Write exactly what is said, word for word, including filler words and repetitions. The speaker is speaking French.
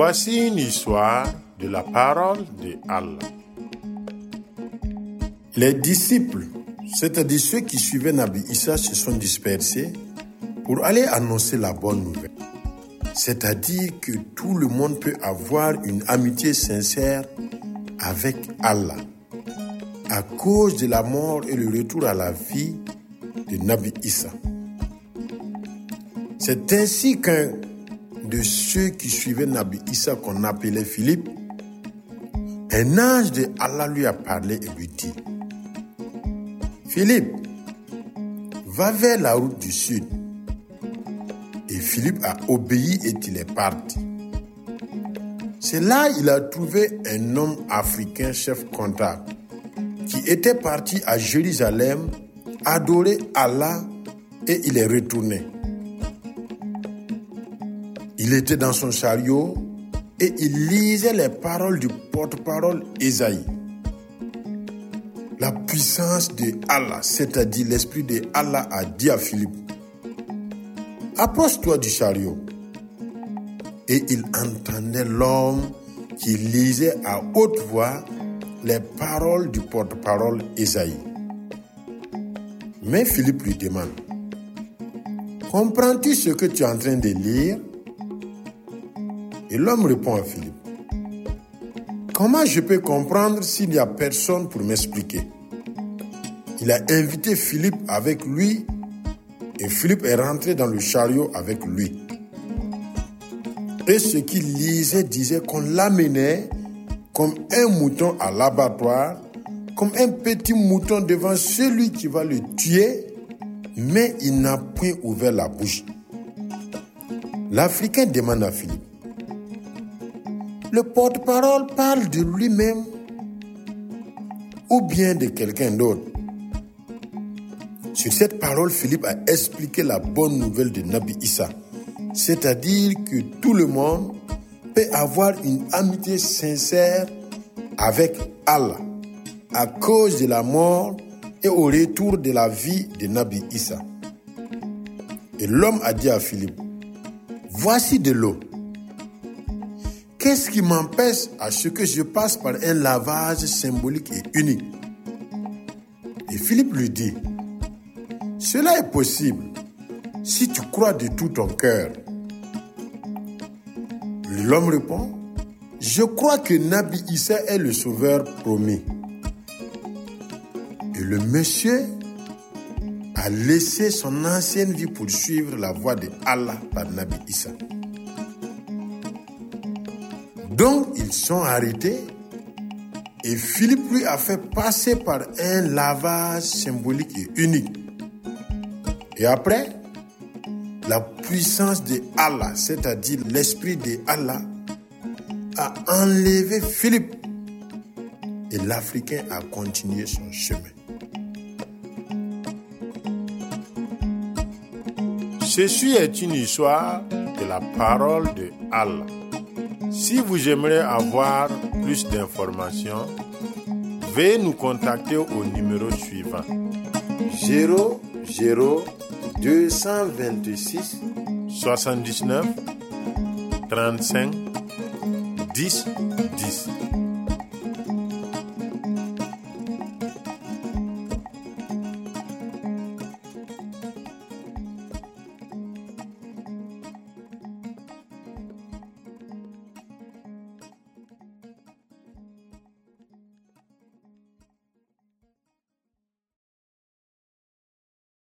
Voici une histoire de la parole de Allah. Les disciples, c'est-à-dire ceux qui suivaient Nabi Issa, se sont dispersés pour aller annoncer la bonne nouvelle. C'est-à-dire que tout le monde peut avoir une amitié sincère avec Allah à cause de la mort et le retour à la vie de Nabi Issa. C'est ainsi qu'un de ceux qui suivaient Nabi Issa, qu'on appelait Philippe, un ange de Allah lui a parlé et lui dit: Philippe, va vers la route du sud. Et Philippe a obéi et il est parti. C'est là qu'il a trouvé un homme africain chef comptable qui était parti à Jérusalem adorer Allah et il est retourné. Il était dans son chariot et il lisait les paroles du porte-parole Ésaïe. La puissance de Allah, c'est-à-dire l'esprit de Allah, a dit à Philippe: approche-toi du chariot. Et il entendait l'homme qui lisait à haute voix les paroles du porte-parole Ésaïe. Mais Philippe lui demande: comprends-tu ce que tu es en train de lire? Et l'homme répond à Philippe: comment je peux comprendre s'il n'y a personne pour m'expliquer? Il a invité Philippe avec lui et Philippe est rentré dans le chariot avec lui. Et ce qu'il lisait disait qu'on l'amenait comme un mouton à l'abattoir, comme un petit mouton devant celui qui va le tuer, mais il n'a point ouvert la bouche. L'Africain demande à Philippe: le porte-parole parle de lui-même ou bien de quelqu'un d'autre? Sur cette parole, Philippe a expliqué la bonne nouvelle de Nabi Issa, c'est-à-dire que tout le monde peut avoir une amitié sincère avec Allah à cause de la mort et au retour de la vie de Nabi Issa. Et l'homme a dit à Philippe: voici de l'eau. Qu'est-ce qui m'empêche à ce que je passe par un lavage symbolique et unique? Et Philippe lui dit: cela est possible si tu crois de tout ton cœur. L'homme répond: je crois que Nabi Issa est le sauveur promis. Et le monsieur a laissé son ancienne vie pour suivre la voie de Allah par Nabi Issa. Donc, ils sont arrêtés et Philippe lui a fait passer par un lavage symbolique et unique. Et après, la puissance de Allah, c'est-à-dire l'esprit de Allah, a enlevé Philippe et l'Africain a continué son chemin. Ceci est une histoire de la parole de Allah. Si vous aimeriez avoir plus d'informations, veuillez nous contacter au numéro suivant: zéro zéro deux cent vingt-six soixante-dix-neuf trente-cinq dix dix.